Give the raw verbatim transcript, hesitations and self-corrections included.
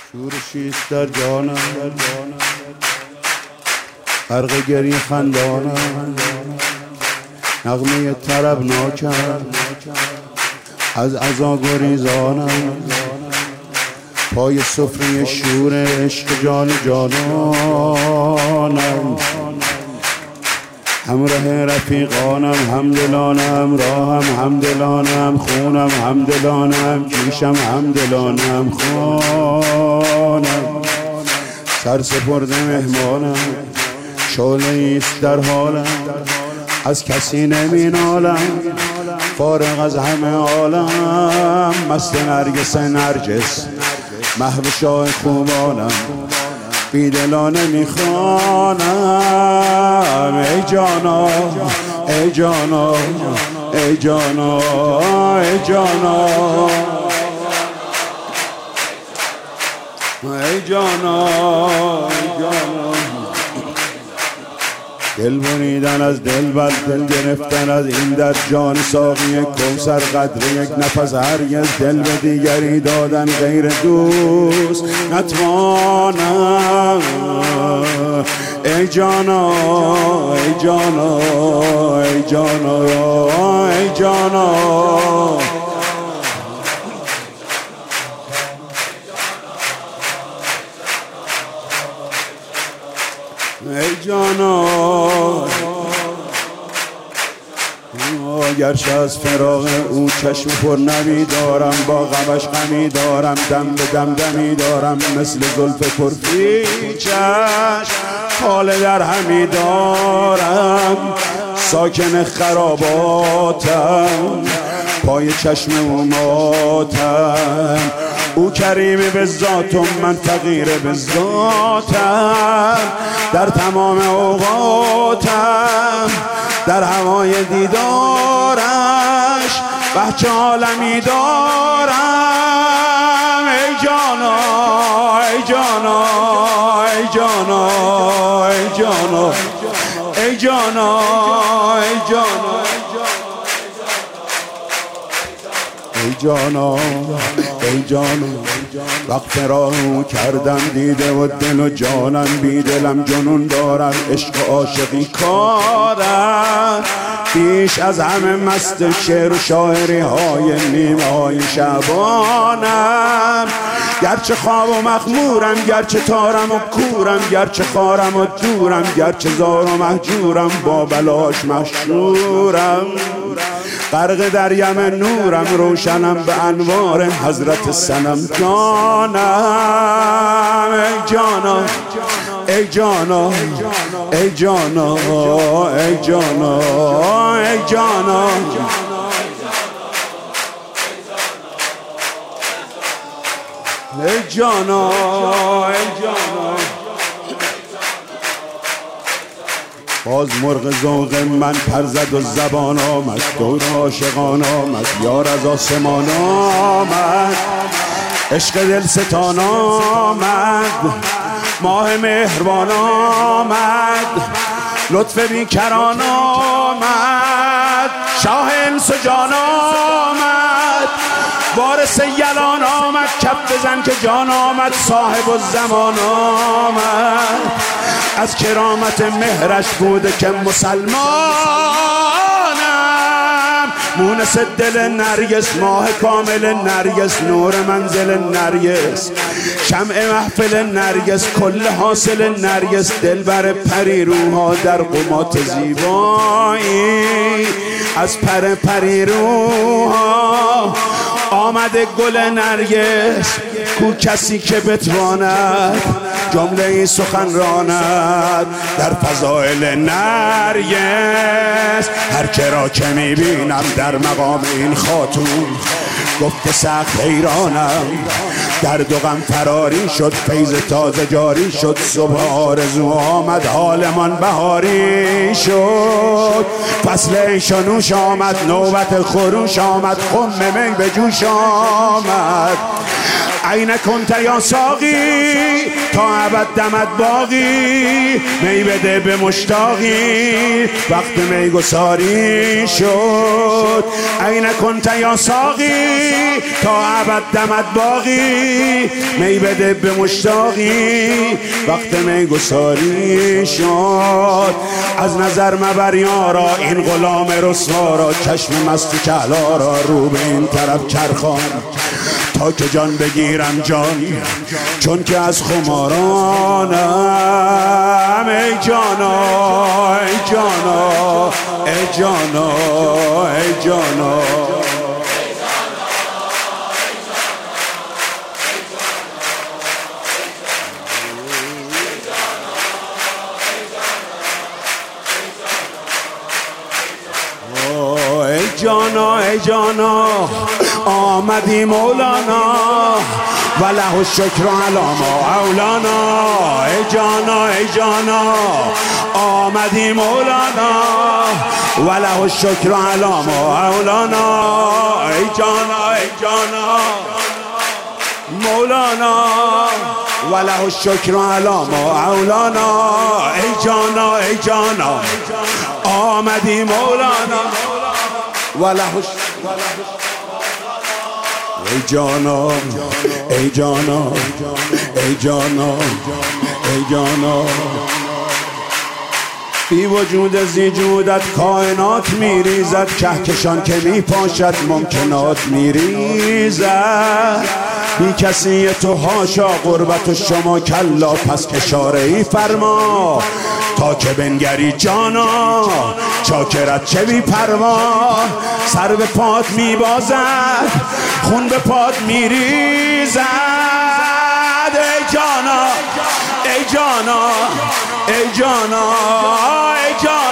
شورشیست در جانم، غرق گریه خندانم، نغمه طربناکم از عزا گریزانم، پای سفره شور عشق جان جانانم، همراه رفیقانم، همدلانم، راهم همدلانم، خونم همدلانم، کیشم همدلانم، خونم سر سپرده مهمانم، شعله ایست در حالم، از کسی نمی نالم، فارغ از همه عالم، مست نرگس نرجس محو شاه خوبانم، بیدلانه میخوانم. ای جانا ای جانا ای جانا ای جانا ای جانا ای جانا، دل بریدن از دل بر دل گرفتن از این در جان ساقی کوثر، قدر یک نفس هرگز دل به دیگری دادن غیر دوست نتوانم. ای جانا ای جانا ای جانا ای جانا ای جانا، گرچه از فراق او چشم پر نمی دارم، با غمش غمی دارم، دم به دم دمی دارم، مثل زلف پرپیچش حال در همی دارم، ساکن خراباتم، پای چشم او ماتم، او کریم به ذات و من فقیر به ذاتم، در تمام اوقاتم در هوای دیدارش بچه عالمی دارم. ای جانا ای جانا ای جانا ای جانا ای جانا ای جانا ای جانا ای جانا، وقت راهو کردم دیده و دل و جانم، بی دلم جنون دارد، عشق عاشقی کارم، بیش از همه مست شعر و شاعری های نیمه های شبانم، گرچه خواب و مخمورم، گرچه تارم و کورم، گرچه خارم و دورم، گرچه زار و محجورم، با بلاش مشهورم، غرق در یم نورم، روشنم به انوار حضرت صنم جانم. ای جانا ای جانا ای جانا ای جانا ای جانا ای جانا ای جانا، باز مرغ ذوق من پر زد و زبان آمد، دور عاشقان آمد، یار از آسمان آمد، عشق دل ستان آمد، ماه مهربان آمد، لطف بیکران آمد، شاه انس و جان آمد، وارث یلان آمد، کف بزن که جان آمد، صاحب الزمان آمد، از کرامت مهرش بوده که مسلمانم، مونس دل نرگس، ماه کامل نرگس، نور منزل نرگس، شمع محفل نرگس، کل حاصل نرگس، دلبر پری روها در قمات زیبایی، از پر پری روها آمده گل نرگس، کو کسی که بتواند جمله ای سخن راند در فضائل نرگس، هر که را که میبینم در مقام این خاتون گفته سخت حیرانم، درد و غم فراری شد، فیض تازه جاری شد، صبح آرزو آمد، حالمان بهاری شد، فصل عیش و نوش آمد، نوبت خروش آمد، خم می به جوش آمد، عین کنت یا ساقی تا ابد دمت باقی، می بده به مشتاقی وقت میگساری شد. عین کنت یا ساقی تا ابد دمت باقی، می بده به مشتاقی وقت میگساری شد. از نظر مبر یارا این غلام رسوا را، چشم مست کهلا را رو به این طرف چرخان تا که جان بگیرم جان، چون که از خمارانم. ای جانا ای جانا ای جانا ای جانا ای جانا ای جانا آمدی مولانا و له الشکر علی ما اولانا. ای جانا ای جانا آمدی مولانا و له الشکر علی ما اولانا. ای جانا ای جانا مولانا و له الشکر علی ما اولانا. ای جانا ای جانا آمدی مولانا و له ای جانا ای جانا ای جانا ای جانا. بی وجود زیجودت کائنات میریزد، کهکشان که میپاشد ممکنات میریزد. بی کسی تو هاشا قربت و شما کلا، پس اشاره ای فرما تا که بنگری جانا. چاکرت چه بی پروا، سر به پات میبازد خون به پات میریزد. ای جانا ای جانا ای جانا ای جانا